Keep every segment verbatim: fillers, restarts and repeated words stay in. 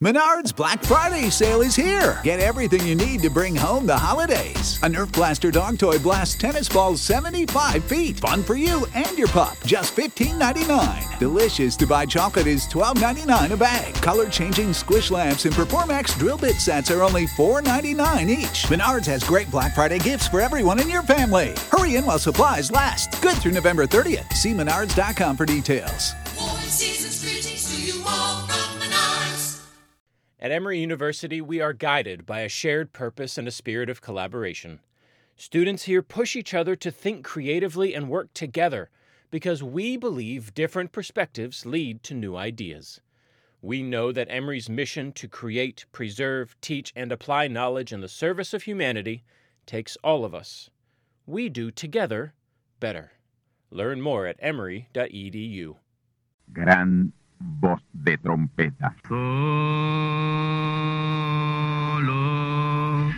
Menards Black Friday sale is here. Get everything you need to bring home the holidays. A Nerf Blaster dog toy blasts tennis balls seventy-five feet. Fun for you and your pup. Just fifteen ninety-nine. Delicious to buy chocolate is twelve ninety-nine a bag. Color-changing squish lamps and Performax drill bit sets are only four ninety-nine each. Menards has great Black Friday gifts for everyone in your family. Hurry in while supplies last. Good through November thirtieth. See menards dot com for details. Season's greetings to you all from Menards. At Emory University, we are guided by a shared purpose and a spirit of collaboration. Students here push each other to think creatively and work together because we believe different perspectives lead to new ideas. We know that Emory's mission to create, preserve, teach, and apply knowledge in the service of humanity takes all of us. We do together better. Learn more at emory dot e d u. Gran voz de trompeta. Solo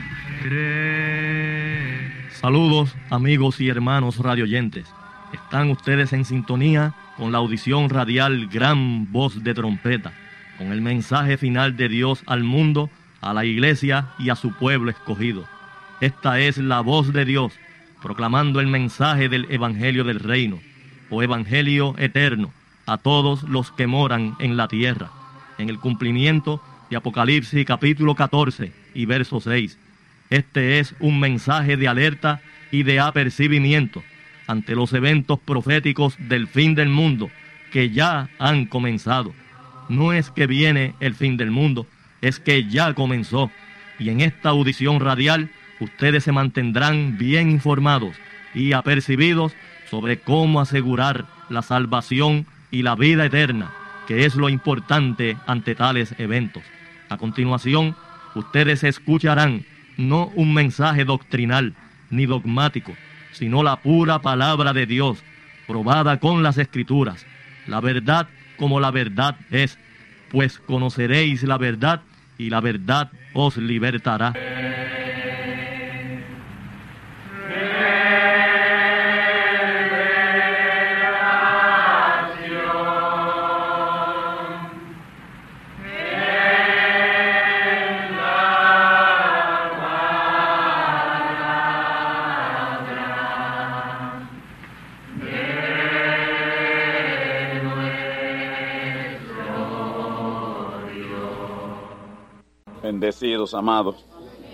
tres. Saludos, amigos y hermanos radioyentes. Están ustedes en sintonía con la audición radial Gran Voz de Trompeta, con el mensaje final de Dios al mundo, a la iglesia y a su pueblo escogido. Esta es la voz de Dios, proclamando el mensaje del Evangelio del Reino, o Evangelio eterno, a todos los que moran en la tierra, en el cumplimiento de Apocalipsis capítulo catorce y verso seis. Este es un mensaje de alerta y de apercibimiento ante los eventos proféticos del fin del mundo que ya han comenzado. No es que viene el fin del mundo, es que ya comenzó. Y en esta audición radial ustedes se mantendrán bien informados y apercibidos sobre cómo asegurar la salvación y la vida eterna, que es lo importante ante tales eventos. A continuación, ustedes escucharán no un mensaje doctrinal ni dogmático, sino la pura palabra de Dios, probada con las Escrituras, la verdad como la verdad es, pues conoceréis la verdad y la verdad os libertará. Bendecidos, amados.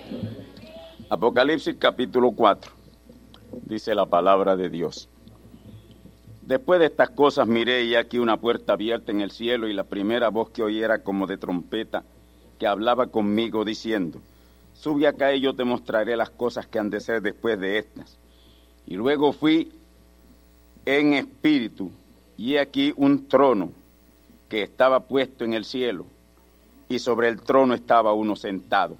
Apocalipsis capítulo cuatro. Dice la palabra de Dios. Después de estas cosas miré y aquí una puerta abierta en el cielo, y la primera voz que oí era como de trompeta, que hablaba conmigo diciendo: sube acá y yo te mostraré las cosas que han de ser después de estas. Y luego fui en espíritu, y he aquí un trono que estaba puesto en el cielo, y sobre el trono estaba uno sentado.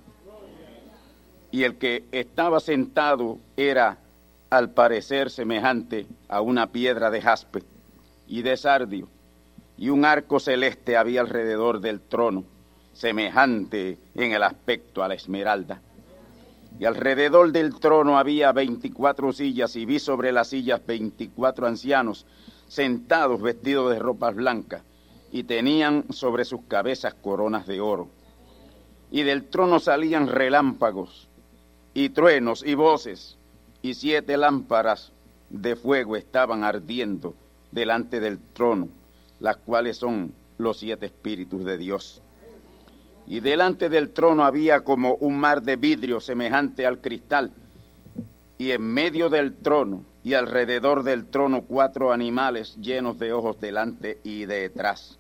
Y el que estaba sentado era, al parecer, semejante a una piedra de jaspe y de sardio, y un arco celeste había alrededor del trono, semejante en el aspecto a la esmeralda. Y alrededor del trono había veinticuatro sillas, y vi sobre las sillas veinticuatro ancianos, sentados vestidos de ropas blancas, y tenían sobre sus cabezas coronas de oro. Y del trono salían relámpagos, y truenos, y voces, y siete lámparas de fuego estaban ardiendo delante del trono, las cuales son los siete espíritus de Dios. Y delante del trono había como un mar de vidrio semejante al cristal, y en medio del trono y alrededor del trono cuatro animales llenos de ojos delante y detrás.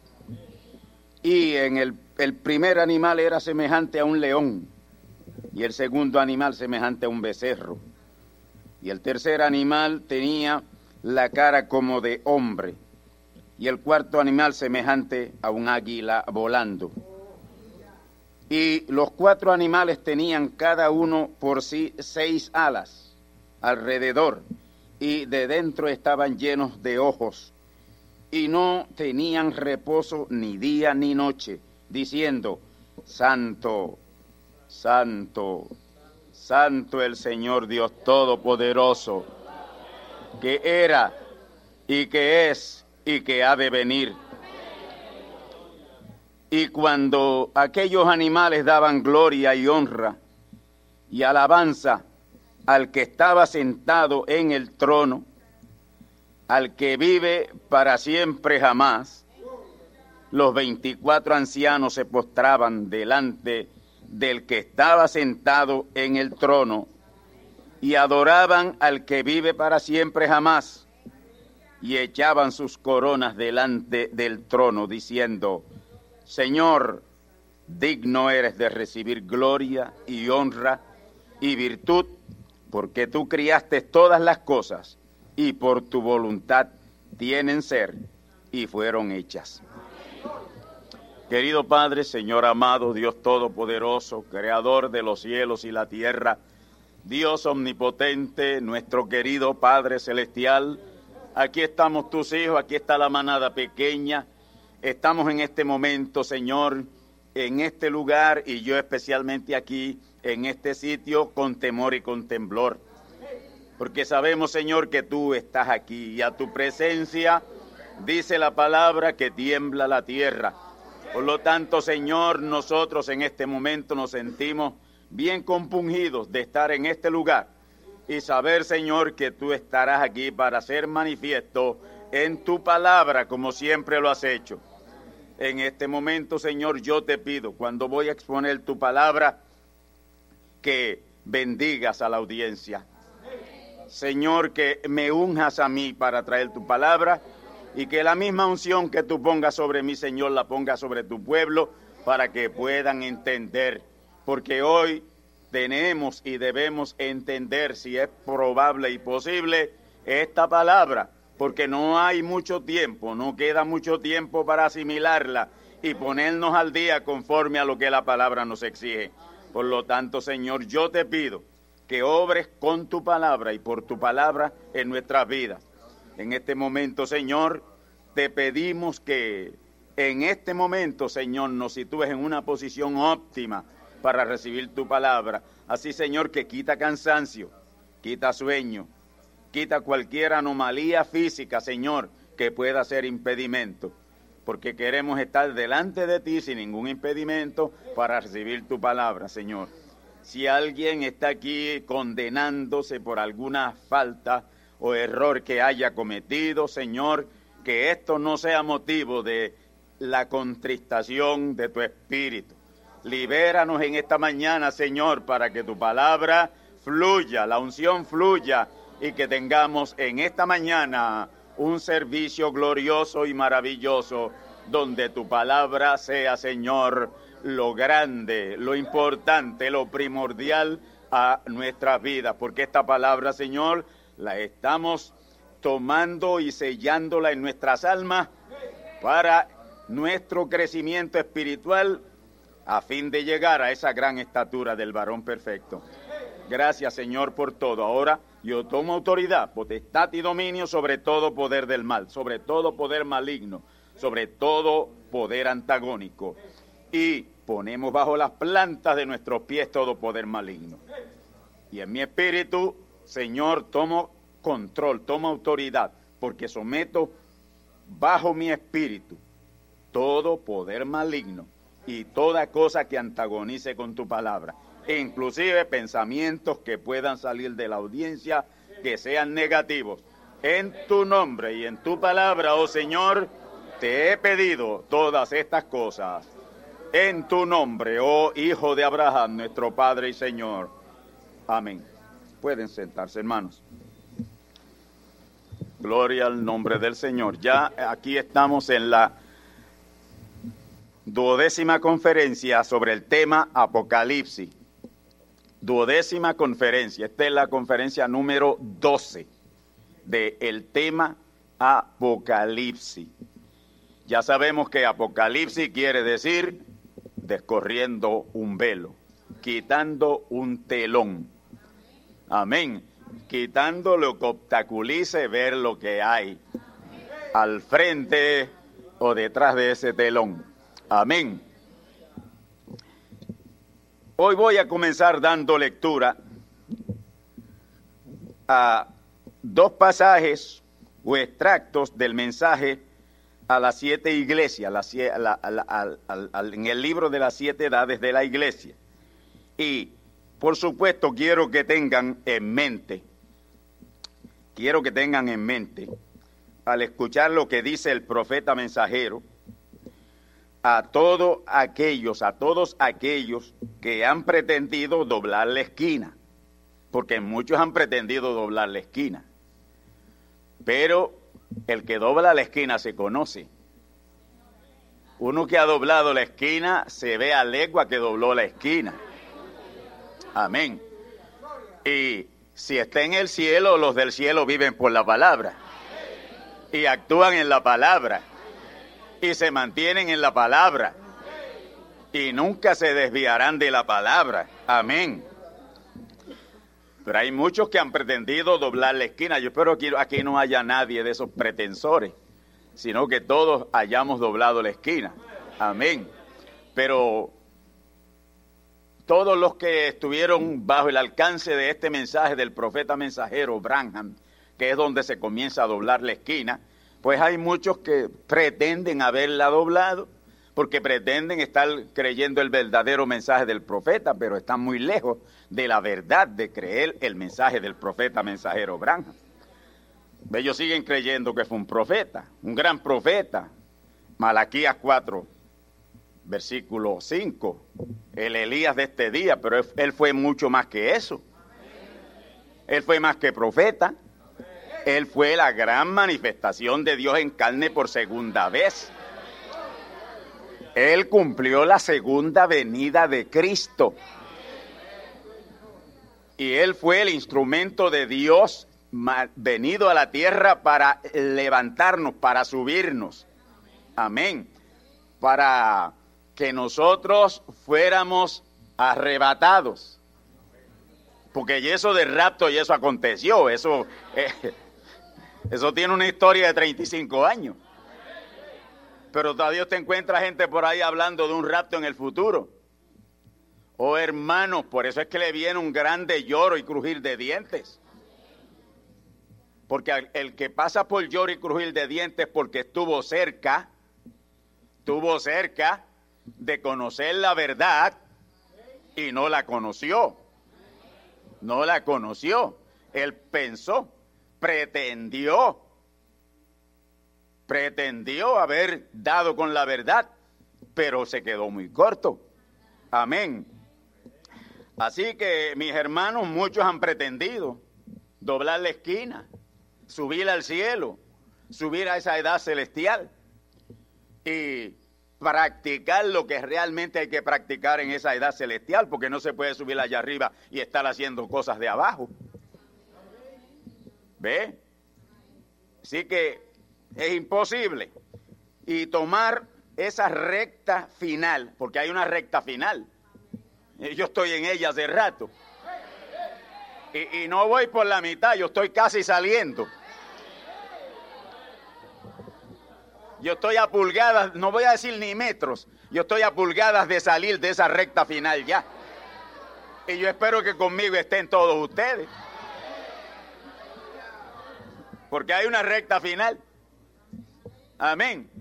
Y en el, el primer animal era semejante a un león, y el segundo animal semejante a un becerro, y el tercer animal tenía la cara como de hombre, y el cuarto animal semejante a un águila volando. Y los cuatro animales tenían cada uno por sí seis alas alrededor, y de dentro estaban llenos de ojos, y no tenían reposo ni día ni noche, diciendo: Santo, Santo, Santo el Señor Dios Todopoderoso, que era, y que es, y que ha de venir. Y cuando aquellos animales daban gloria y honra y alabanza al que estaba sentado en el trono, al que vive para siempre jamás, los veinticuatro ancianos se postraban delante del que estaba sentado en el trono y adoraban al que vive para siempre jamás, y echaban sus coronas delante del trono, diciendo: Señor, digno eres de recibir gloria y honra y virtud, porque tú criaste todas las cosas, y por tu voluntad tienen ser y fueron hechas. Querido Padre, Señor amado, Dios Todopoderoso, Creador de los cielos y la tierra, Dios omnipotente, nuestro querido Padre Celestial, aquí estamos tus hijos, aquí está la manada pequeña, estamos en este momento, Señor, en este lugar, y yo especialmente aquí, en este sitio, con temor y con temblor, porque sabemos, Señor, que tú estás aquí, y a tu presencia dice la palabra que tiembla la tierra. Por lo tanto, Señor, nosotros en este momento nos sentimos bien compungidos de estar en este lugar y saber, Señor, que tú estarás aquí para ser manifiesto en tu palabra, como siempre lo has hecho. En este momento, Señor, yo te pido, cuando voy a exponer tu palabra, que bendigas a la audiencia. Señor, que me unjas a mí para traer tu palabra, y que la misma unción que tú pongas sobre mí, Señor, la pongas sobre tu pueblo, para que puedan entender. Porque hoy tenemos y debemos entender, si es probable y posible, esta palabra, porque no hay mucho tiempo, no queda mucho tiempo para asimilarla y ponernos al día conforme a lo que la palabra nos exige. Por lo tanto, Señor, yo te pido que obres con tu palabra y por tu palabra en nuestras vidas. En este momento, Señor, te pedimos que en este momento, Señor, nos sitúes en una posición óptima para recibir tu palabra. Así, Señor, que quita cansancio, quita sueño, quita cualquier anomalía física, Señor, que pueda ser impedimento, porque queremos estar delante de ti sin ningún impedimento para recibir tu palabra, Señor. Si alguien está aquí condenándose por alguna falta o error que haya cometido, Señor, que esto no sea motivo de la contristación de tu espíritu. Libéranos en esta mañana, Señor, para que tu palabra fluya, la unción fluya, y que tengamos en esta mañana un servicio glorioso y maravilloso, donde tu palabra sea, Señor, lo grande, lo importante, lo primordial a nuestras vidas, porque esta palabra, Señor, la estamos tomando y sellándola en nuestras almas para nuestro crecimiento espiritual, a fin de llegar a esa gran estatura del varón perfecto. Gracias, Señor, por todo. Ahora yo tomo autoridad, potestad y dominio sobre todo poder del mal, sobre todo poder maligno, sobre todo poder antagónico. Y ponemos bajo las plantas de nuestros pies todo poder maligno. Y en mi espíritu, Señor, tomo control, tomo autoridad, porque someto bajo mi espíritu todo poder maligno y toda cosa que antagonice con tu palabra, e inclusive pensamientos que puedan salir de la audiencia que sean negativos. En tu nombre y en tu palabra, oh Señor, te he pedido todas estas cosas. En tu nombre, oh Hijo de Abraham, nuestro Padre y Señor. Amén. Pueden sentarse, hermanos. Gloria al nombre del Señor. Ya aquí estamos en la duodécima conferencia sobre el tema Apocalipsis. Duodécima conferencia. Esta es la conferencia número doce del tema Apocalipsis. Ya sabemos que Apocalipsis quiere decir descorriendo un velo, quitando un telón. Amén. Quitando lo que obstaculice ver lo que hay al frente o detrás de ese telón. Amén. Hoy voy a comenzar dando lectura a dos pasajes o extractos del mensaje a las siete iglesias, la, la, la, la, la, la, en el libro de las siete edades de la iglesia. Y, por supuesto, quiero que tengan en mente, quiero que tengan en mente, al escuchar lo que dice el profeta mensajero, a todos aquellos, a todos aquellos que han pretendido doblar la esquina, porque muchos han pretendido doblar la esquina, pero el que dobla la esquina se conoce. Uno que ha doblado la esquina se ve a legua que dobló la esquina. Amén. Y si está en el cielo, los del cielo viven por la palabra y actúan en la palabra y se mantienen en la palabra y nunca se desviarán de la palabra. Amén. Pero hay muchos que han pretendido doblar la esquina. Yo espero que aquí no haya nadie de esos pretensores, sino que todos hayamos doblado la esquina. Amén. Pero todos los que estuvieron bajo el alcance de este mensaje del profeta mensajero Branham, que es donde se comienza a doblar la esquina, pues hay muchos que pretenden haberla doblado, porque pretenden estar creyendo el verdadero mensaje del profeta, pero están muy lejos de la verdad de creer el mensaje del profeta mensajero Branham. Ellos siguen creyendo que fue un profeta, un gran profeta. Malaquías cuatro, versículo cinco, el Elías de este día, pero él, él fue mucho más que eso. Él fue más que profeta. Él fue la gran manifestación de Dios en carne por segunda vez. Él cumplió la segunda venida de Cristo. Y él fue el instrumento de Dios venido a la tierra para levantarnos, para subirnos. Amén. Para que nosotros fuéramos arrebatados. Porque eso de rapto y eso aconteció. Eso, eh, eso tiene una historia de treinta y cinco años. Pero todavía usted encuentra gente por ahí hablando de un rapto en el futuro. Oh, hermanos, por eso es que le viene un grande lloro y crujir de dientes. Porque el que pasa por lloro y crujir de dientes porque estuvo cerca, estuvo cerca de conocer la verdad y no la conoció. No la conoció. Él pensó, pretendió, pretendió haber dado con la verdad, pero se quedó muy corto. Amén. Así que, mis hermanos, muchos han pretendido doblar la esquina, subir al cielo, subir a esa edad celestial y practicar lo que realmente hay que practicar en esa edad celestial, porque no se puede subir allá arriba y estar haciendo cosas de abajo. ¿Ve? Así que es imposible. Y tomar esa recta final, porque hay una recta final. Yo estoy en ella hace rato. Y, y no voy por la mitad, yo estoy casi saliendo. Yo estoy a pulgadas, no voy a decir ni metros, yo estoy a pulgadas de salir de esa recta final ya. Y yo espero que conmigo estén todos ustedes. Porque hay una recta final. Amén.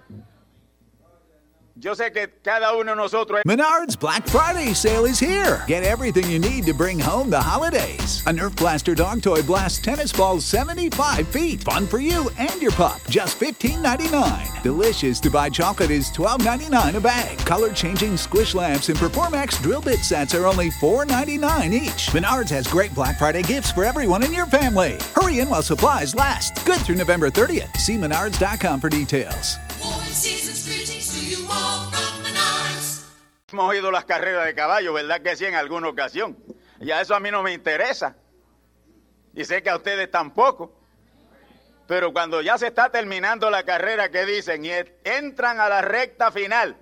Yo sé que cada uno de nosotros... Menards Black Friday sale is here. Get everything you need to bring home the holidays. A Nerf Blaster dog toy blasts tennis balls seventy-five feet. Fun for you and your pup. Just fifteen ninety-nine. Delicious to buy chocolate is twelve ninety-nine a bag. Color-changing squish lamps and Performax drill bit sets are only four ninety-nine each. Menards has great Black Friday gifts for everyone in your family. Hurry in while supplies last. Good through November thirtieth. See menards dot com for details. Warm season's greetings to you all from Menards. Hemos oído las carreras de caballo, ¿verdad que sí? En alguna ocasión. Ya eso a mí no me interesa. Y sé que a ustedes tampoco. Pero cuando ya se está terminando la carrera, ¿qué dicen? Y entran a la recta final.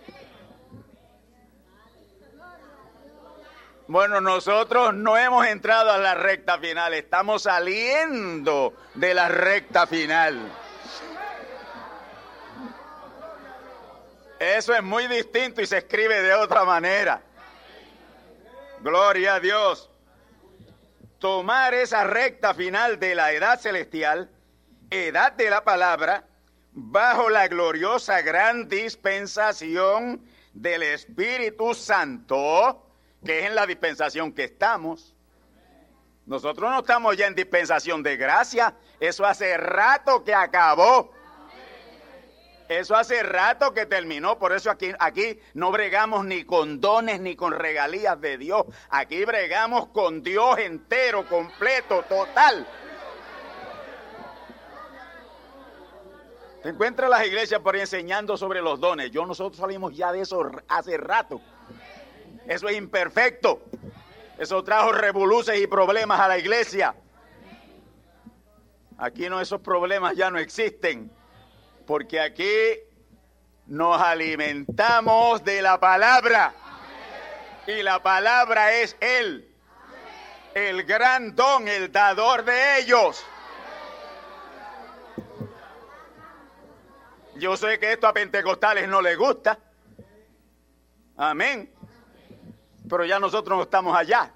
Bueno, nosotros no hemos entrado a la recta final. Estamos saliendo de la recta final. Eso es muy distinto y se escribe de otra manera. Gloria a Dios. Tomar esa recta final de la edad celestial, edad de la palabra, bajo la gloriosa gran dispensación del Espíritu Santo, que es en la dispensación que estamos. Nosotros no estamos ya en dispensación de gracia, eso hace rato que acabó. Eso hace rato que terminó, por eso aquí, aquí no bregamos ni con dones ni con regalías de Dios. Aquí bregamos con Dios entero, completo, total. Te encuentras las iglesias por ahí enseñando sobre los dones. Yo, nosotros salimos ya de eso hace rato. Eso es imperfecto. Eso trajo revoluciones y problemas a la iglesia. Aquí no, esos problemas ya no existen. Porque aquí nos alimentamos de la palabra. Y la palabra es Él. El gran don, el dador de ellos. Yo sé que esto a pentecostales no les gusta. Amén. Pero ya nosotros no estamos allá.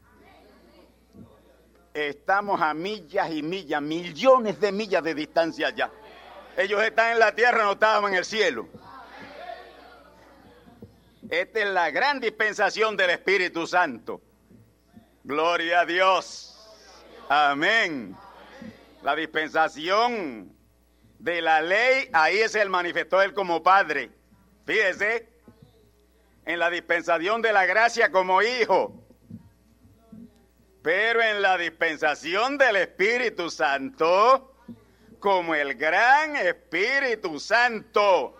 Estamos a millas y millas, millones de millas de distancia allá. Ellos están en la tierra, no estábamos en el cielo. Esta es la gran dispensación del Espíritu Santo. Gloria a Dios. Amén. La dispensación de la ley, ahí se manifestó Él como Padre. Fíjese, en la dispensación de la gracia como Hijo. Pero en la dispensación del Espíritu Santo, como el gran Espíritu Santo.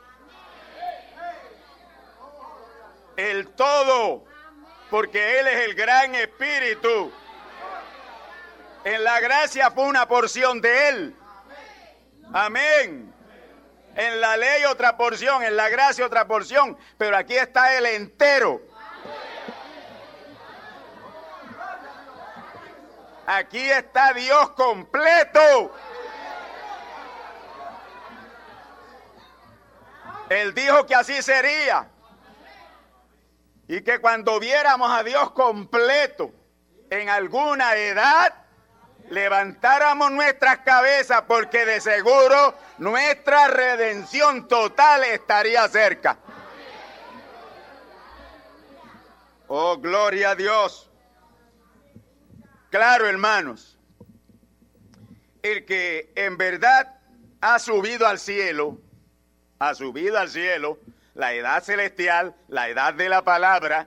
El todo, porque Él es el gran Espíritu. En la gracia fue una porción de Él. Amén. En la ley otra porción, en la gracia otra porción, pero aquí está Él entero. Aquí está Dios completo. Él dijo que así sería. Y que cuando viéramos a Dios completo en alguna edad, levantáramos nuestras cabezas, porque de seguro nuestra redención total estaría cerca. Oh, gloria a Dios. Claro, hermanos, el que en verdad ha subido al cielo, ha subido al cielo, la edad celestial, la edad de la palabra,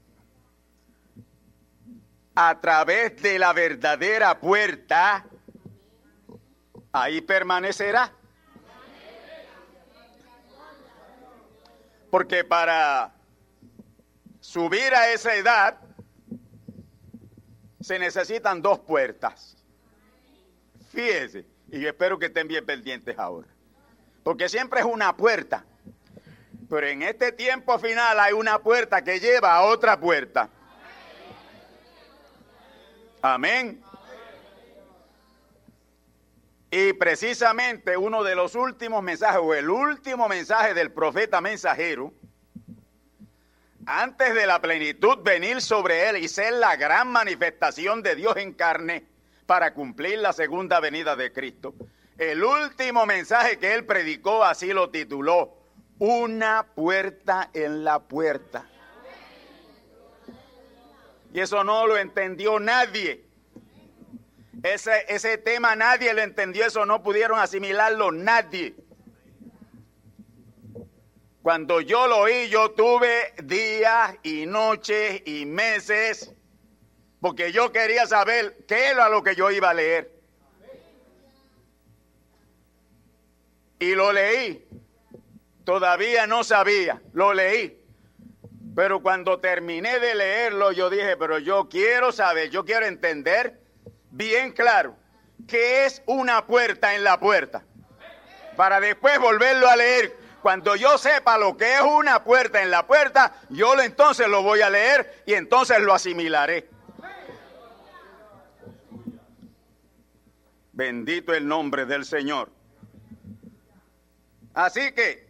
a través de la verdadera puerta, ahí permanecerá. Porque para subir a esa edad se necesitan dos puertas. Fíjese, y yo espero que estén bien pendientes ahora. Porque siempre es una puerta. Pero en este tiempo final hay una puerta que lleva a otra puerta. Amén. Y precisamente uno de los últimos mensajes, o el último mensaje del profeta mensajero, antes de la plenitud venir sobre él y ser la gran manifestación de Dios en carne para cumplir la segunda venida de Cristo, el último mensaje que él predicó así lo tituló: una puerta en la puerta. Y eso no lo entendió nadie. Ese, ese tema nadie lo entendió, eso no pudieron asimilarlo nadie. Cuando yo lo oí, yo tuve días y noches y meses, porque yo quería saber qué era lo que yo iba a leer. Y lo leí. Todavía no sabía, lo leí. Pero cuando terminé de leerlo, yo dije, pero yo quiero saber, yo quiero entender bien claro qué es una puerta en la puerta, para después volverlo a leer. Cuando yo sepa lo que es una puerta en la puerta, yo lo, entonces lo voy a leer y entonces lo asimilaré. Bendito el nombre del Señor. Así que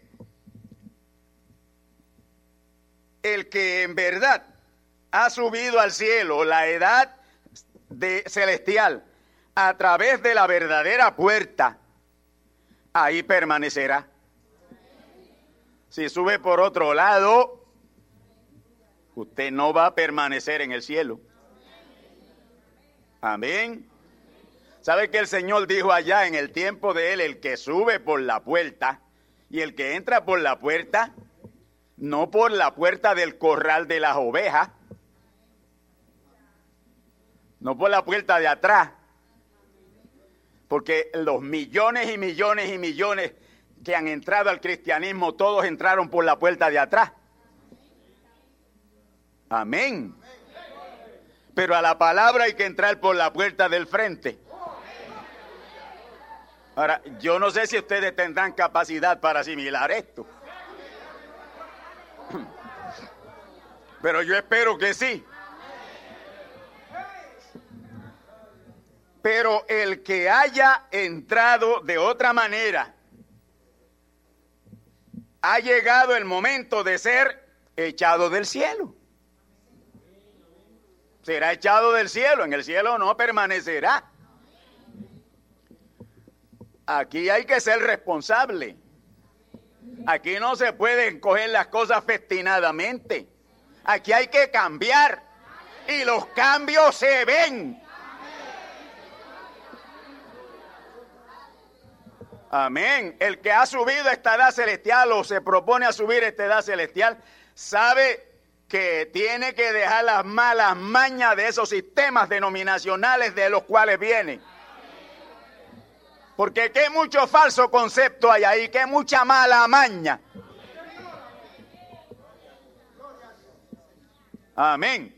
el que en verdad ha subido al cielo, la edad de celestial, a través de la verdadera puerta, ahí permanecerá. Si sube por otro lado, usted no va a permanecer en el cielo. Amén. ¿Sabe que el Señor dijo allá en el tiempo de Él, el que sube por la puerta y el que entra por la puerta, no por la puerta del corral de las ovejas, no por la puerta de atrás, porque los millones y millones y millones que han entrado al cristianismo, todos entraron por la puerta de atrás. Amén. Pero a la palabra hay que entrar por la puerta del frente. Ahora, yo no sé si ustedes tendrán capacidad para asimilar esto, pero yo espero que sí. Pero el que haya entrado de otra manera, ha llegado el momento de ser echado del cielo. Será echado del cielo, en el cielo no permanecerá. Aquí hay que ser responsable. Aquí no se pueden coger las cosas festinadamente. Aquí hay que cambiar. Y los cambios se ven. Amén. El que ha subido a esta edad celestial o se propone a subir a esta edad celestial, sabe que tiene que dejar las malas mañas de esos sistemas denominacionales de los cuales viene. Porque qué mucho falso concepto hay ahí, qué mucha mala maña. Amén.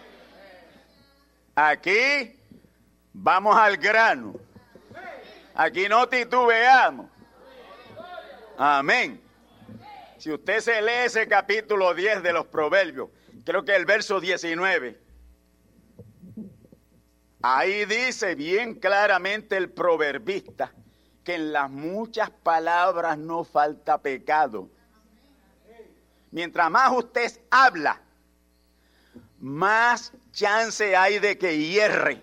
Aquí vamos al grano. Aquí no titubeamos. Amén. Si usted se lee ese capítulo diez de los Proverbios, creo que el verso diecinueve, ahí dice bien claramente el proverbista que en las muchas palabras no falta pecado. Mientras más usted habla, más chance hay de que hierre.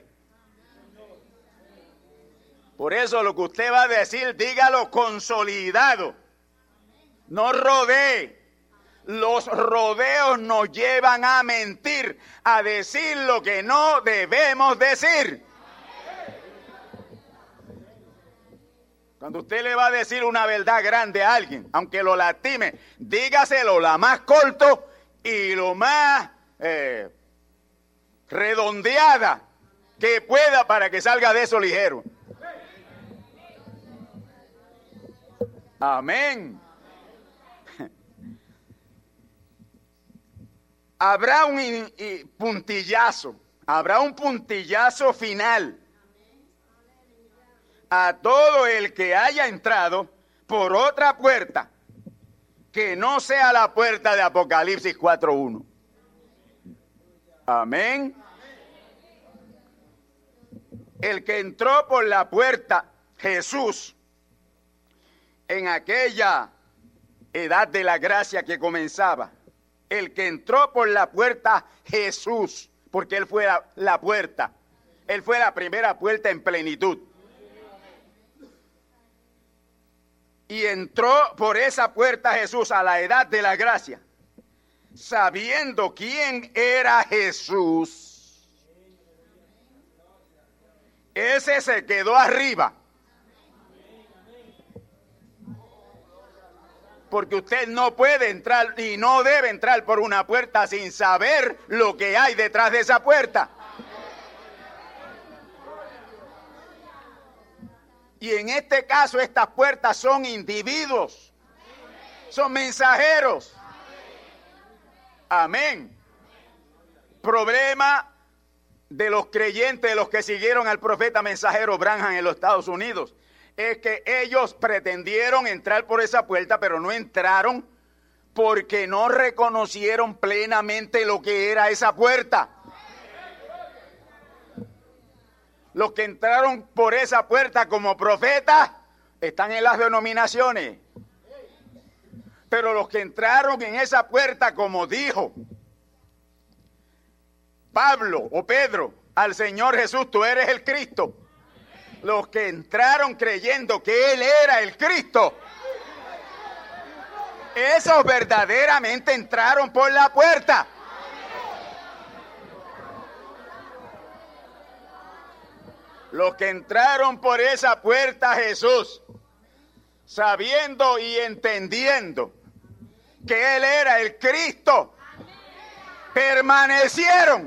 Por eso lo que usted va a decir, dígalo consolidado. No rodee. Los rodeos nos llevan a mentir, a decir lo que no debemos decir. Cuando usted le va a decir una verdad grande a alguien, aunque lo lastime, dígaselo la más corto y lo más eh, redondeada que pueda para que salga de eso ligero. Amén. Habrá un puntillazo, habrá un puntillazo final a todo el que haya entrado por otra puerta que no sea la puerta de Apocalipsis cuatro uno. Amén. El que entró por la puerta, Jesús, en aquella edad de la gracia que comenzaba, el que entró por la puerta, Jesús, porque Él fue la, la puerta, Él fue la primera puerta en plenitud. Y entró por esa puerta Jesús a la edad de la gracia, sabiendo quién era Jesús. Ese se quedó arriba. Porque usted no puede entrar y no debe entrar por una puerta sin saber lo que hay detrás de esa puerta. Y en este caso estas puertas son individuos, son mensajeros. Amén. Problema de los creyentes, de los que siguieron al profeta mensajero Branham en los Estados Unidos, es que ellos pretendieron entrar por esa puerta, pero no entraron porque no reconocieron plenamente lo que era esa puerta. Los que entraron por esa puerta como profetas están en las denominaciones. Pero los que entraron en esa puerta como dijo Pablo o Pedro al Señor Jesús, tú eres el Cristo, Los que entraron creyendo que Él era el Cristo. Esos verdaderamente entraron por la puerta. Los que entraron por esa puerta, Jesús, sabiendo y entendiendo que Él era el Cristo, permanecieron.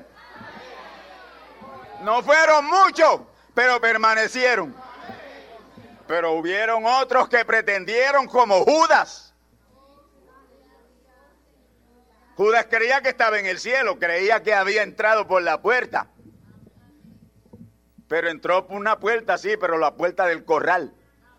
No fueron muchos, pero permanecieron. Pero hubieron otros que pretendieron, como Judas. Judas creía que estaba en el cielo, creía que había entrado por la puerta. Pero entró por una puerta, sí, pero la puerta del corral.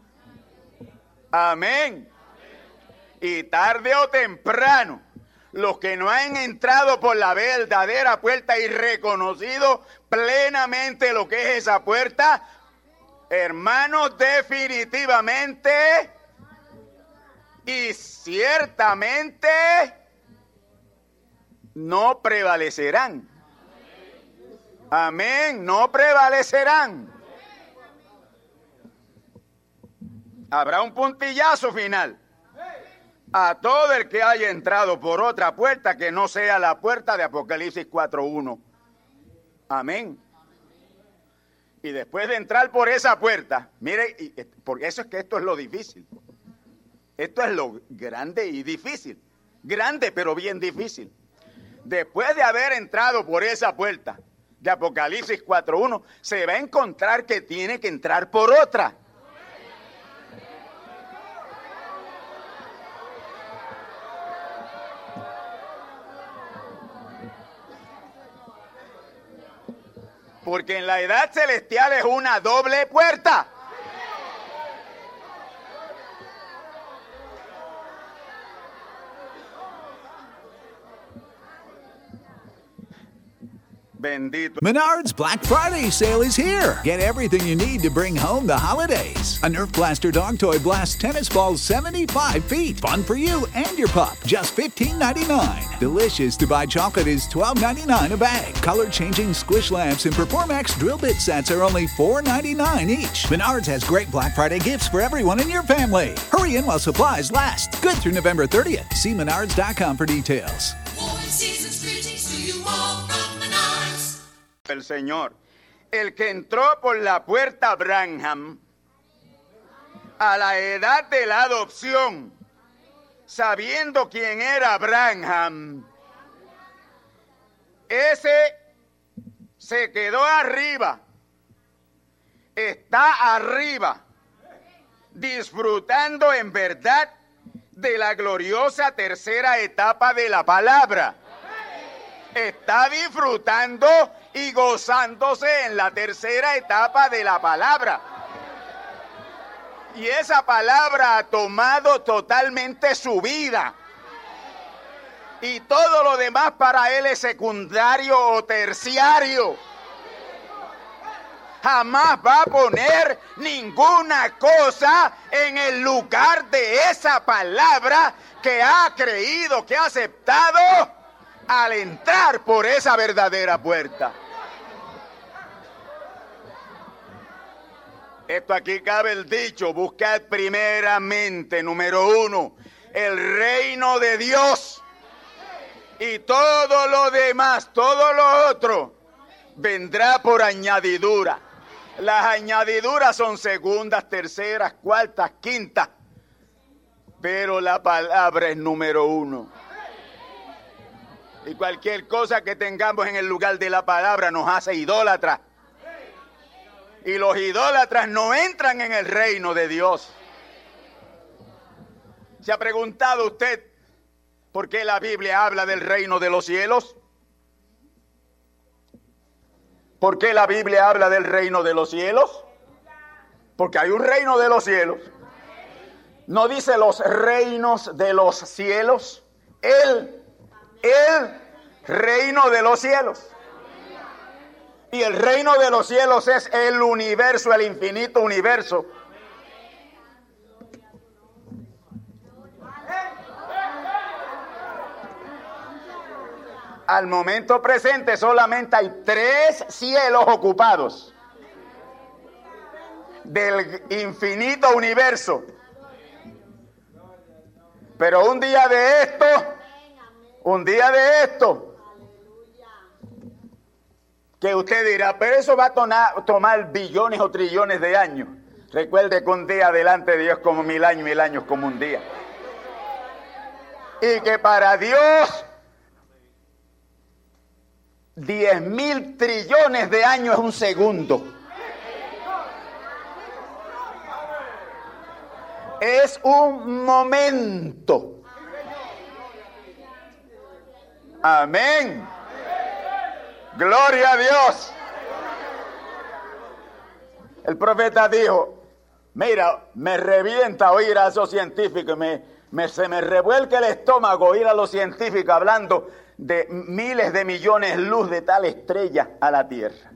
Amén. Y tarde o temprano, los que no han entrado por la verdadera puerta y reconocido plenamente lo que es esa puerta, hermanos, definitivamente y ciertamente no prevalecerán. Amén, no prevalecerán. Habrá un puntillazo final a todo el que haya entrado por otra puerta que no sea la puerta de Apocalipsis cuatro uno. Amén. Y después de entrar por esa puerta, mire, porque eso es que esto es lo difícil. Esto es lo grande y difícil. Grande pero bien difícil. Después de haber entrado por esa puerta de Apocalipsis cuatro uno, se va a encontrar que tiene que entrar por otra. Porque en la edad celestial es una doble puerta. Bendito. Menards Black Friday sale is here. Get everything you need to bring home the holidays. A Nerf Blaster dog toy blasts tennis balls seventy-five feet. Fun for you and your pup. Just fifteen ninety-nine. Delicious to buy chocolate is twelve ninety-nine a bag. Color-changing squish lamps and Performax drill bit sets are only four ninety-nine each. Menards has great Black Friday gifts for everyone in your family. Hurry in while supplies last. Good through November thirtieth. See menards dot com for details. Warm season's greetings to you all from Menards. El Señor, el que entró por la puerta Branham a la edad de la adopción, sabiendo quién era Branham, ese se quedó arriba, está arriba, disfrutando en verdad de la gloriosa tercera etapa de la palabra. Está disfrutando y gozándose en la tercera etapa de la palabra. Y esa palabra ha tomado totalmente su vida. Y todo lo demás para él es secundario o terciario. Jamás va a poner ninguna cosa en el lugar de esa palabra que ha creído, que ha aceptado al entrar por esa verdadera puerta. Esto aquí cabe el dicho: buscad primeramente, número uno, el reino de Dios, y todo lo demás, todo lo otro vendrá por añadidura. Las añadiduras son segundas, terceras, cuartas, quintas, pero la palabra es número uno. Y cualquier cosa que tengamos en el lugar de la palabra nos hace idólatras. Y los idólatras no entran en el reino de Dios. ¿Se ha preguntado usted por qué la Biblia habla del reino de los cielos? ¿Por qué la Biblia habla del reino de los cielos? Porque hay un reino de los cielos. No dice los reinos de los cielos. El, el reino de los cielos. Y el reino de los cielos es el universo, el infinito universo. Al momento presente solamente hay tres cielos ocupados. del infinito universo. Pero un día de esto, un día de esto, que usted dirá, pero eso va a tomar, tomar billones o trillones de años. Recuerde que un día delante de Dios como mil años, mil años como un día. Y que para Dios diez mil trillones de años es un segundo. Es un momento. Amén. Gloria a Dios. El profeta dijo, mira, me revienta oír a esos científicos, me, me, se me revuelca el estómago oír a los científicos hablando de miles de millones de luz de tal estrella a la Tierra.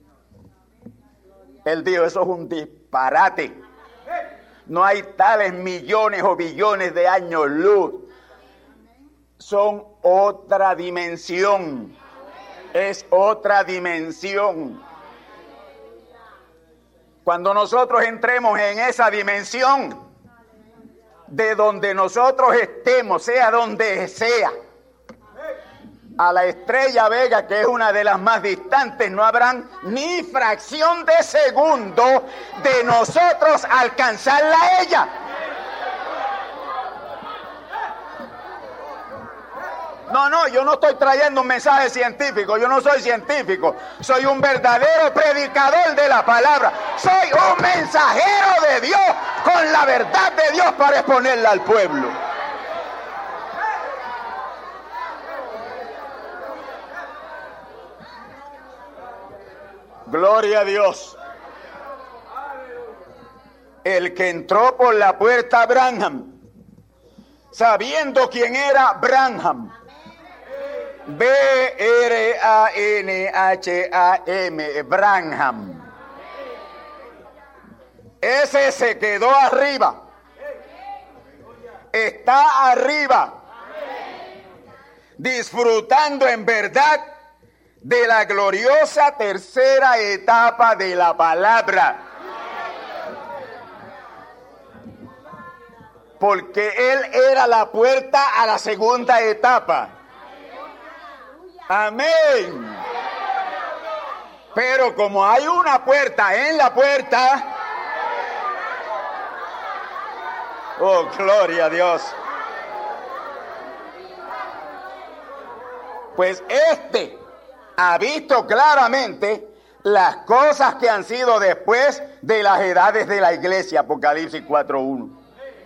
Él dijo, eso es un disparate. No hay tales millones o billones de años luz. Son otra dimensión. Es otra dimensión. Cuando nosotros entremos en esa dimensión, de donde nosotros estemos, sea donde sea, a la estrella Vega, que es una de las más distantes, no habrán ni fracción de segundo de nosotros alcanzarla a ella. No, no, yo no estoy trayendo un mensaje científico, yo no soy científico, soy un verdadero predicador de la palabra, soy un mensajero de Dios con la verdad de Dios para exponerla al pueblo. Gloria a Dios. El que entró por la puerta Branham, sabiendo quién era Branham, B R A N H A M, Branham. Ese se quedó arriba. Está arriba. Disfrutando en verdad de la gloriosa tercera etapa de la palabra. Porque él era la puerta a la segunda etapa. Amén. Pero como hay una puerta en la puerta, oh, gloria a Dios. Pues este ha visto claramente las cosas que han sido después de las edades de la iglesia, Apocalipsis cuatro uno.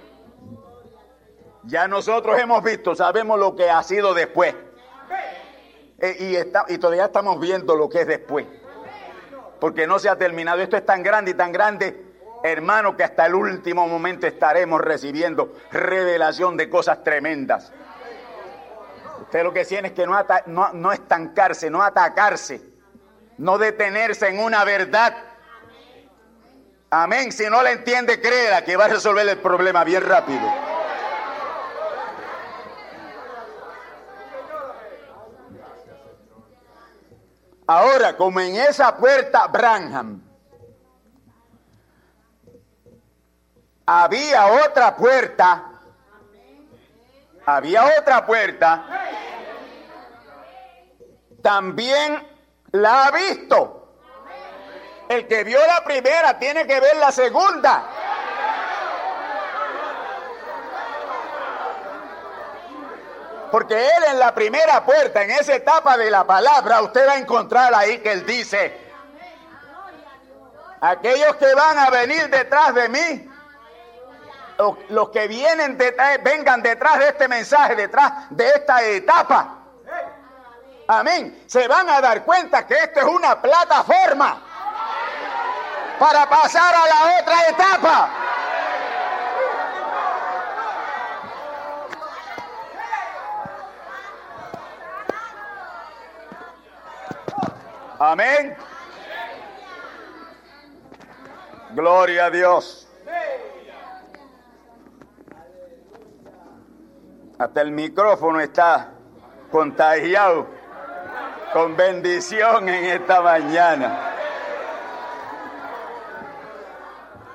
Ya nosotros hemos visto, sabemos lo que ha sido después. Eh, y, está, y todavía estamos viendo lo que es después. Porque no se ha terminado. Esto es tan grande y tan grande, hermano, que hasta el último momento estaremos recibiendo revelación de cosas tremendas. Usted lo que tiene es que no, ata- no, no estancarse, no atacarse, no detenerse en una verdad. Amén. Si no la entiende, créela que va a resolver el problema bien rápido. Ahora, como en esa puerta Branham, había otra puerta, había otra puerta, también la ha visto. El que vio la primera tiene que ver la segunda. Porque él en la primera puerta, en esa etapa de la palabra, usted va a encontrar ahí que él dice, aquellos que van a venir detrás de mí, los, los que vienen detrás, vengan detrás de este mensaje, detrás de esta etapa, amén, se van a dar cuenta que esto es una plataforma para pasar a la otra etapa. Amén. Gloria a Dios. Hasta el micrófono está contagiado con bendición en esta mañana.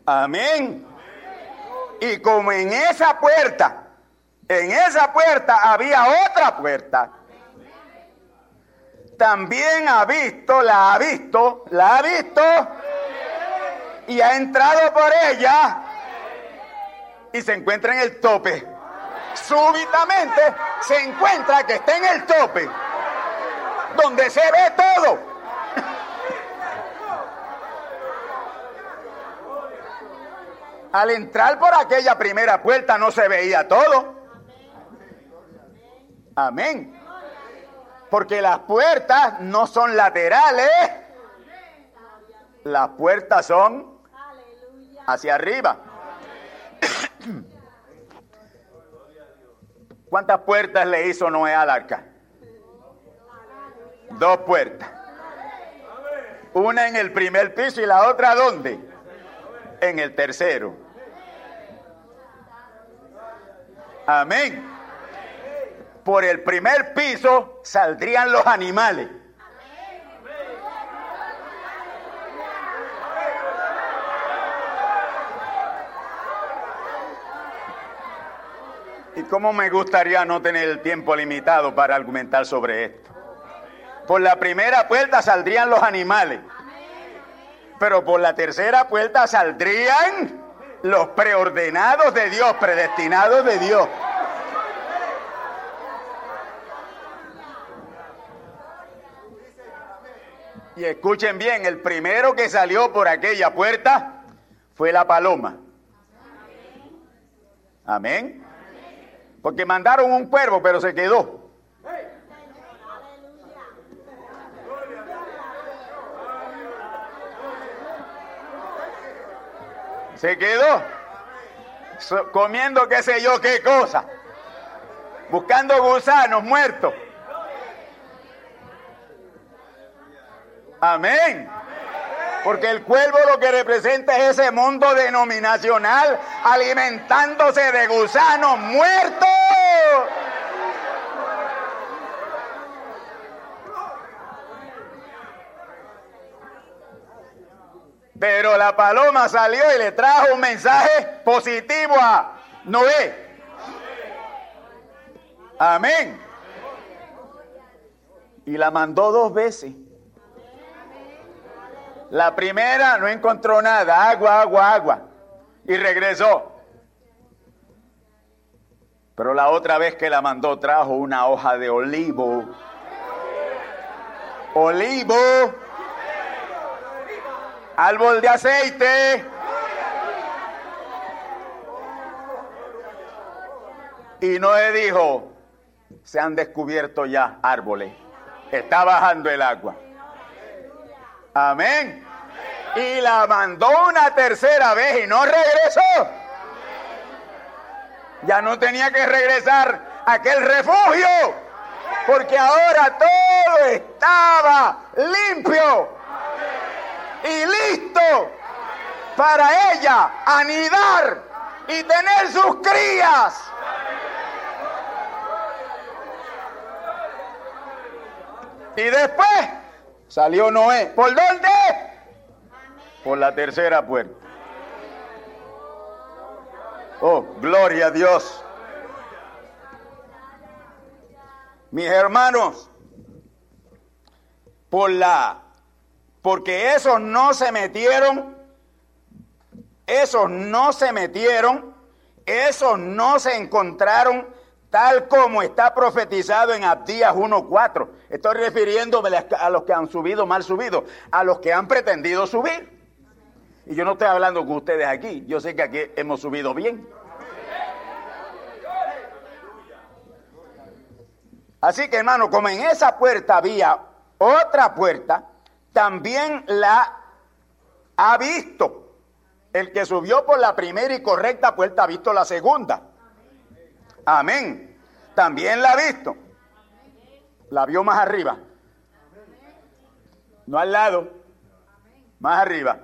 Amén. Y como en esa puerta, en esa puerta había otra puerta, también ha visto, la ha visto, la ha visto y ha entrado por ella y se encuentra en el tope. Súbitamente se encuentra que está en el tope, donde se ve todo. Al entrar por aquella primera puerta no se veía todo. Amén. Porque las puertas no son laterales. Las puertas son hacia arriba. ¿Cuántas puertas le hizo Noé al arca? Dos puertas. Una en el primer piso y la otra ¿dónde? En el tercero. Amén. Por el primer piso saldrían los animales. Y cómo me gustaría no tener el tiempo limitado para argumentar sobre esto. Por la primera puerta saldrían los animales, pero por la tercera puerta saldrían los preordenados de Dios, predestinados de Dios. Y escuchen bien, el primero que salió por aquella puerta fue la paloma. Amén. Porque mandaron un cuervo, pero se quedó. Se quedó so, comiendo qué sé yo qué cosa, buscando gusanos muertos. Amén. Porque el cuervo lo que representa es ese mundo denominacional alimentándose de gusanos muertos. Pero la paloma salió y le trajo un mensaje positivo a Noé. Amén. Y la mandó dos veces. La primera no encontró nada, agua, agua, agua, y regresó. Pero la otra vez que la mandó trajo una hoja de olivo. Olivo. Árbol de aceite. Y Noé dijo, se han descubierto ya árboles. Está bajando el agua. Amén. Y la mandó una tercera vez y no regresó. Ya no tenía que regresar a aquel refugio, porque ahora todo estaba limpio y listo para ella anidar y tener sus crías. Y después salió Noé. ¿Por dónde? Por la tercera puerta. Oh, gloria a Dios. Mis hermanos, por la, porque esos no se metieron, esos no se metieron, esos no se encontraron tal como está profetizado en Abdías uno cuatro. Estoy refiriéndome a los que han subido mal subido, a los que han pretendido subir. Y yo no estoy hablando con ustedes aquí, yo sé que aquí hemos subido bien. Así que, hermano, como en esa puerta había otra puerta, también la ha visto. El que subió por la primera y correcta puerta ha visto la segunda. Amén. También la ha visto. La vio más arriba. No al lado. Más arriba.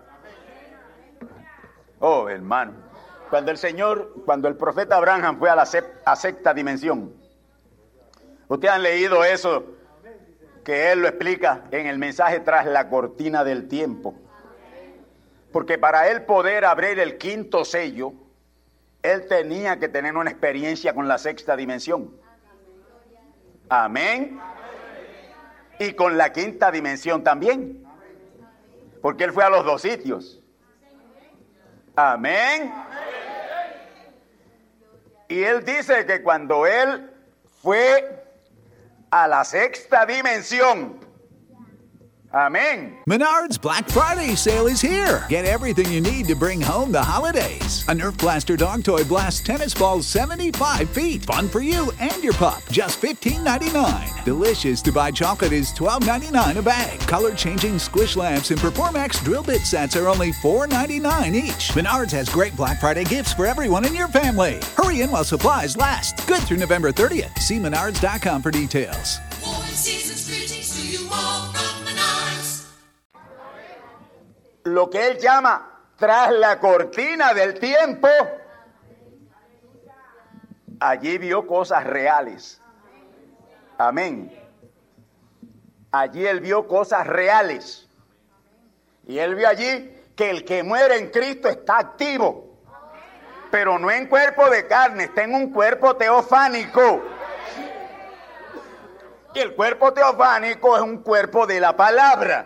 Oh, hermano. Cuando el Señor, cuando el profeta Abraham fue a la a sexta dimensión. Ustedes han leído eso, que él lo explica en el mensaje Tras la cortina del tiempo. Porque para él poder abrir el quinto sello, él tenía que tener una experiencia con la sexta dimensión. Amén. Y con la quinta dimensión también. Porque él fue a los dos sitios. Amén. Y él dice que cuando él fue a la sexta dimensión, amén. Menards Black Friday sale is here. Get everything you need to bring home the holidays. A Nerf Blaster Dog Toy blasts tennis balls seventy-five feet. Fun for you and your pup. Just fifteen ninety-nine. Delicious to buy chocolate is twelve ninety-nine a bag. Color changing squish lamps and Performax drill bit sets are only four ninety-nine each. Menards has great Black Friday gifts for everyone in your family. Hurry in while supplies last. Good through November thirtieth. See menards dot com for details. Warm season's greetings to you all from Menards. Lo que él llama tras la cortina del tiempo, allí vio cosas reales. Amén. Allí él vio cosas reales. Y él vio allí que el que muere en Cristo está activo. Pero no en cuerpo de carne, está en un cuerpo teofánico. Y el cuerpo teofánico es un cuerpo de la palabra.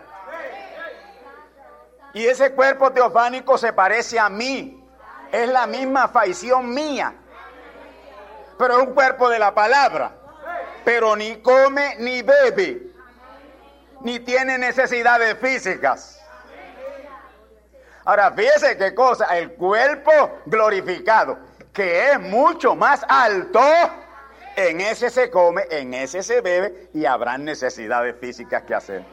Y ese cuerpo teofánico se parece a mí. Es la misma faición mía. Pero es un cuerpo de la palabra. Pero ni come ni bebe. Ni tiene necesidades físicas. Ahora, fíjese qué cosa. El cuerpo glorificado, que es mucho más alto, en ese se come, en ese se bebe y habrán necesidades físicas que hacer.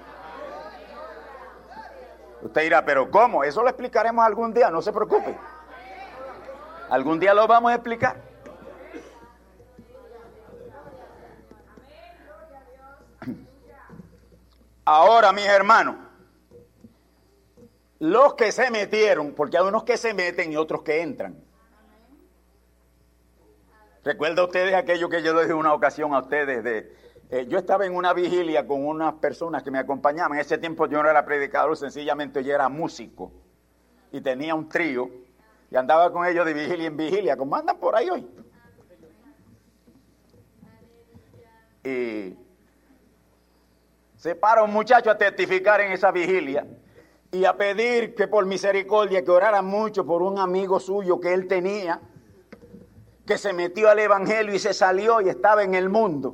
Usted dirá, ¿pero cómo? Eso lo explicaremos algún día, no se preocupe. Algún día lo vamos a explicar. Ahora, mis hermanos, los que se metieron, porque hay unos que se meten y otros que entran. ¿Recuerda ustedes aquello que yo les dije una ocasión a ustedes de... Eh, yo estaba en una vigilia con unas personas que me acompañaban. En ese tiempo yo no era predicador, sencillamente yo era músico. Y tenía un trío. Y andaba con ellos de vigilia en vigilia, como andan por ahí hoy. Y se para un muchacho a testificar en esa vigilia y a pedir que por misericordia, que oraran mucho por un amigo suyo que él tenía, que se metió al evangelio y se salió y estaba en el mundo.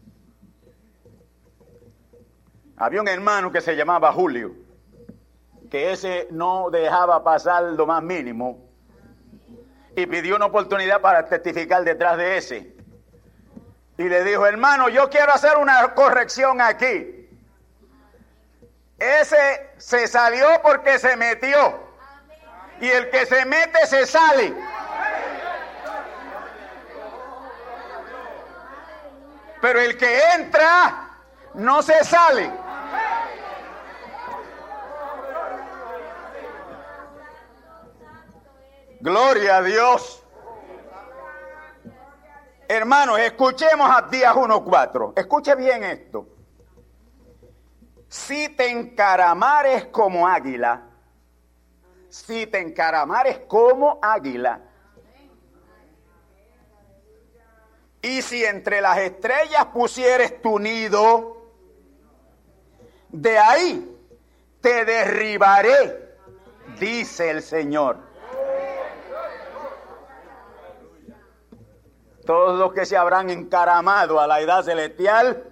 Había un hermano que se llamaba Julio, que ese no dejaba pasar lo más mínimo, y pidió una oportunidad para testificar detrás de ese. Y le dijo, hermano, yo quiero hacer una corrección aquí. Ese se salió porque se metió, y el que se mete se sale. Pero el que entra no se sale. Gloria a Dios. Hermanos, escuchemos Abdías uno cuatro. Escuche bien esto. Si te encaramares como águila, si te encaramares como águila, y si entre las estrellas pusieres tu nido, de ahí te derribaré, dice el Señor. Todos los que se habrán encaramado a la edad celestial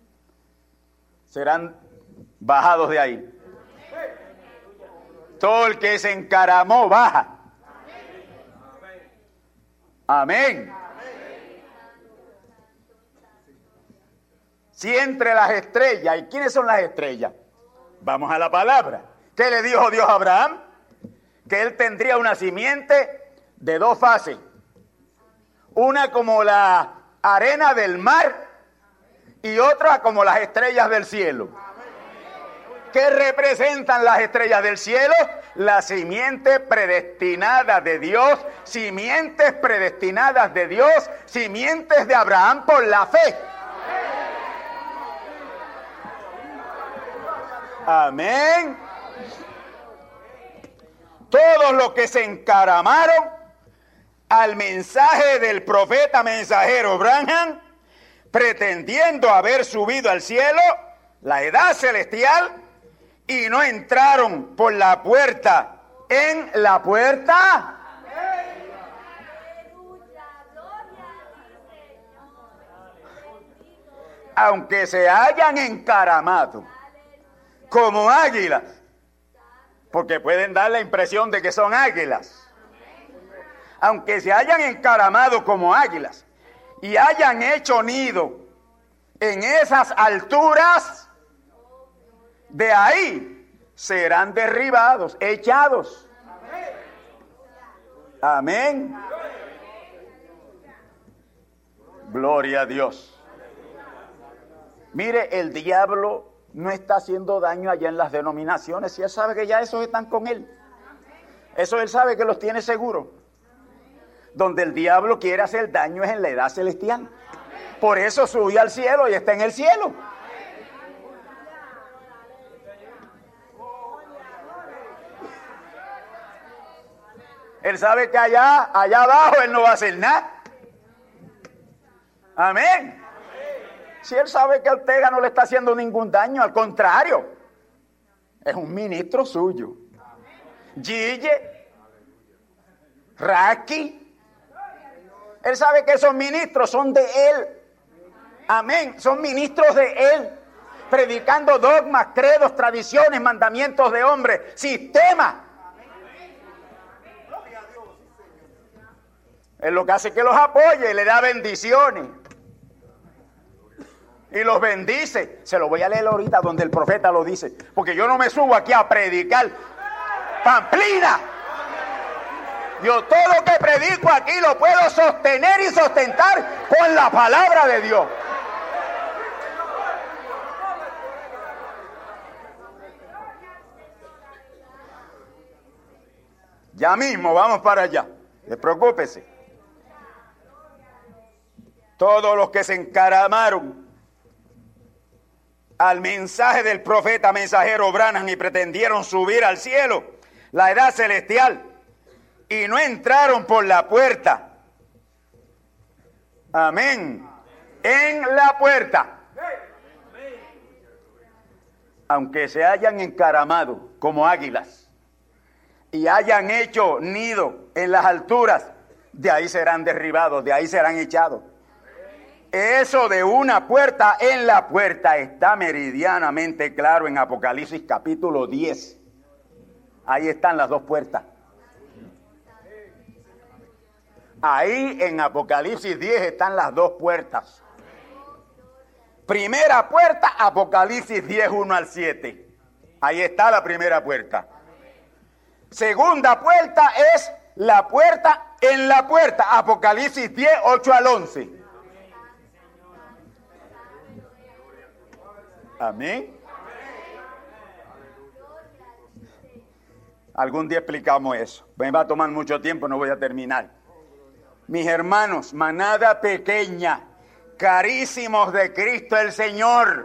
serán bajados de ahí. Todo el que se encaramó baja. Amén. Si entre las estrellas, ¿y quiénes son las estrellas? Vamos a la palabra. ¿Qué le dijo Dios a Abraham? Que él tendría una simiente de dos fases. Una como la arena del mar y otra como las estrellas del cielo. ¿Qué representan las estrellas del cielo? La simiente predestinada de Dios, simientes predestinadas de Dios, simientes de Abraham por la fe. Amén. todos los que se encaramaron al mensaje del profeta mensajero Branham, pretendiendo haber subido al cielo, la edad celestial, y no entraron por la puerta en la puerta. Aunque se hayan encaramado como águilas, porque pueden dar la impresión de que son águilas, aunque se hayan encaramado como águilas y hayan hecho nido en esas alturas, de ahí serán derribados, echados. Amén. Gloria a Dios. Mire, el diablo no está haciendo daño allá en las denominaciones, y él sabe que ya esos están con él. Eso él sabe que los tiene seguros. Donde el diablo quiere hacer daño es en la edad celestial. Por eso subió al cielo y está en el cielo. Él sabe que allá, allá abajo él no va a hacer nada. Amén. Si él sabe que Ortega no le está haciendo ningún daño, al contrario, es un ministro suyo. Gille, Raki, él sabe que esos ministros son de él. Amén, son ministros de él, predicando dogmas, credos, tradiciones, mandamientos de hombres, sistemas. Él lo que hace es que los apoye, le da bendiciones. Y los bendice. Se lo voy a leer ahorita donde el profeta lo dice. Porque yo no me subo aquí a predicar pamplina. Yo todo lo que predico aquí lo puedo sostener y sustentar con la palabra de Dios. Ya mismo vamos para allá. Despreocúpese. Todos los que se encaramaron al mensaje del profeta mensajero Branham y pretendieron subir al cielo, la edad celestial, y no entraron por la puerta. Amén. En la puerta. Aunque se hayan encaramado como águilas y hayan hecho nido en las alturas, de ahí serán derribados, de ahí serán echados. Eso de una puerta en la puerta está meridianamente claro en Apocalipsis capítulo diez. Ahí están las dos puertas. Ahí en Apocalipsis diez están las dos puertas. Primera puerta, Apocalipsis diez, uno al siete. Ahí está la primera puerta. Segunda puerta es la puerta en la puerta, Apocalipsis diez, ocho al once. Amén. Algún día explicamos eso. Me va a tomar mucho tiempo, no voy a terminar. Mis hermanos, manada pequeña, carísimos de Cristo el Señor.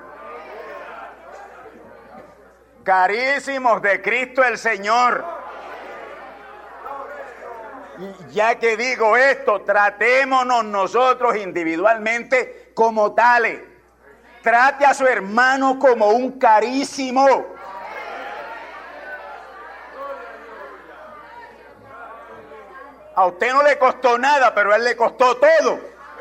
Carísimos de Cristo el Señor. Y ya que digo esto, tratémonos nosotros individualmente como tales. Trate a su hermano como un carísimo. A usted no le costó nada, pero a él le costó todo.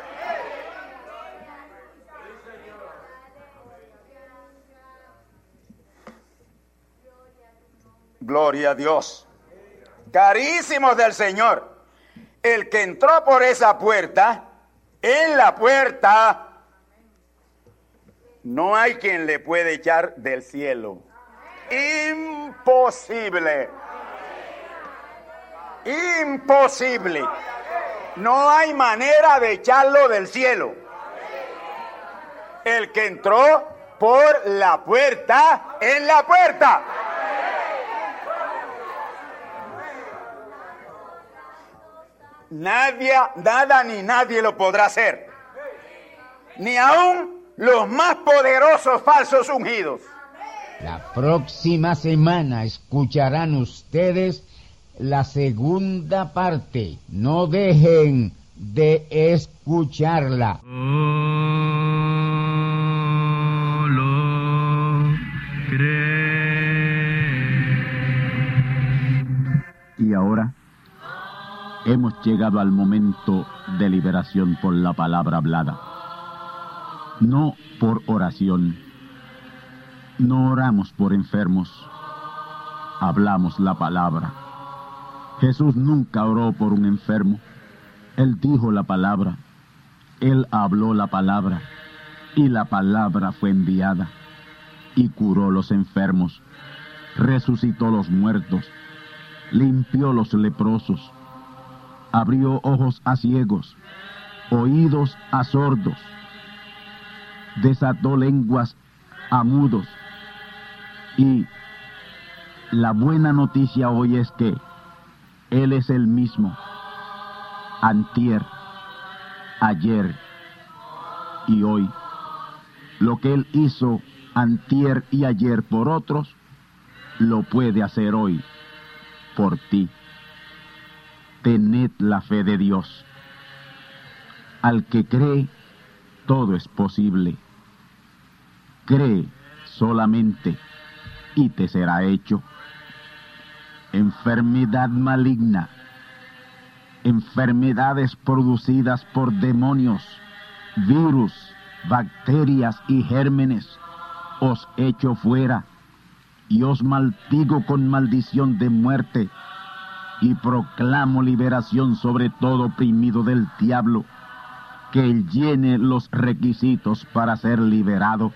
Gloria a Dios. Carísimos del Señor. El que entró por esa puerta, en la puerta, no hay quien le puede echar del cielo. Imposible. Imposible. No hay manera de echarlo del cielo. El que entró por la puerta, en la puerta. Nadie, nada ni nadie lo podrá hacer. Ni aún los más poderosos falsos ungidos. La próxima semana escucharán ustedes la segunda parte. No dejen de escucharla. Y ahora hemos llegado al momento de liberación por la palabra hablada. No por oración. No oramos por enfermos. Hablamos la palabra. Jesús nunca oró por un enfermo. Él dijo la palabra. Él habló la palabra. Y la palabra fue enviada. Y curó los enfermos. Resucitó los muertos. Limpió los leprosos. Abrió ojos a ciegos. Oídos a sordos. Desató lenguas a mudos. Y la buena noticia hoy es que Él es el mismo, antier, ayer y hoy. Lo que Él hizo antier y ayer por otros, lo puede hacer hoy por ti. Tened la fe de Dios. Al que cree, todo es posible. Cree solamente y te será hecho. Enfermedad maligna, enfermedades producidas por demonios, virus, bacterias y gérmenes, os echo fuera y os maldigo con maldición de muerte y proclamo liberación sobre todo oprimido del diablo, que él llene los requisitos para ser liberado.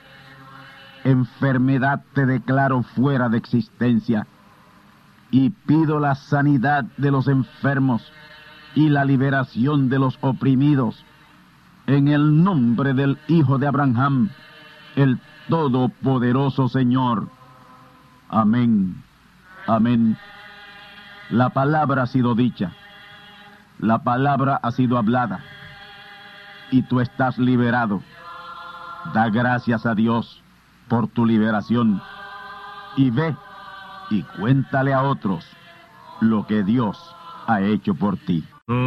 Enfermedad te declaro fuera de existencia y pido la sanidad de los enfermos y la liberación de los oprimidos en el nombre del Hijo de Abraham, el Todopoderoso Señor. Amén, amén. La palabra ha sido dicha, la palabra ha sido hablada y tú estás liberado. Da gracias a Dios por tu liberación y ve y cuéntale a otros lo que Dios ha hecho por ti. Solo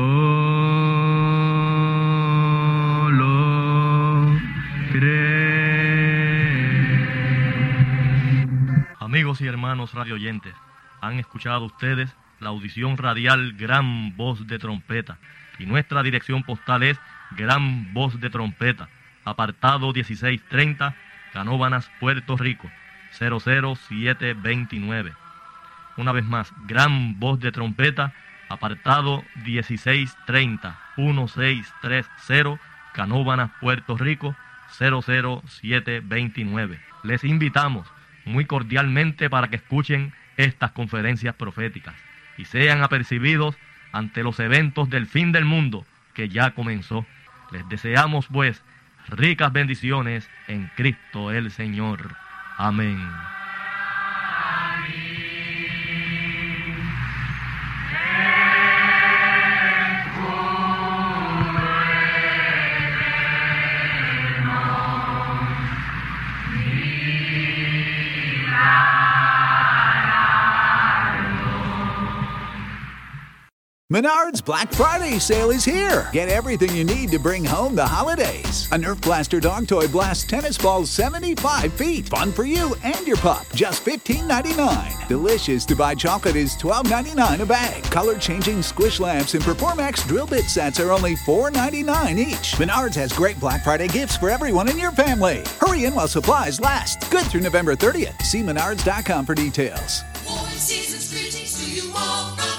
cree. Amigos y hermanos radioyentes, han escuchado ustedes la audición radial Gran Voz de Trompeta, y nuestra dirección postal es Gran Voz de Trompeta, apartado dieciséis treinta, Canóvanas, Puerto Rico, cero cero siete veintinueve. Una vez más, Gran Voz de Trompeta, apartado dieciséis treinta, dieciséis treinta, Canóvanas, Puerto Rico, cero cero siete veintinueve. Les invitamos muy cordialmente para que escuchen estas conferencias proféticas y sean apercibidos ante los eventos del fin del mundo que ya comenzó. Les deseamos, pues, ricas bendiciones en Cristo el Señor. Amén. Menards Black Friday sale is here. Get everything you need to bring home the holidays. A Nerf Blaster dog toy blasts tennis balls seventy-five feet. Fun for you and your pup. Just fifteen ninety-nine. Delicious to buy chocolate is twelve ninety-nine a bag. Color-changing squish lamps and Performax drill bit sets are only four ninety-nine each. Menards has great Black Friday gifts for everyone in your family. Hurry in while supplies last. Good through November thirtieth. See menards dot com for details. Warm season's greetings to you all from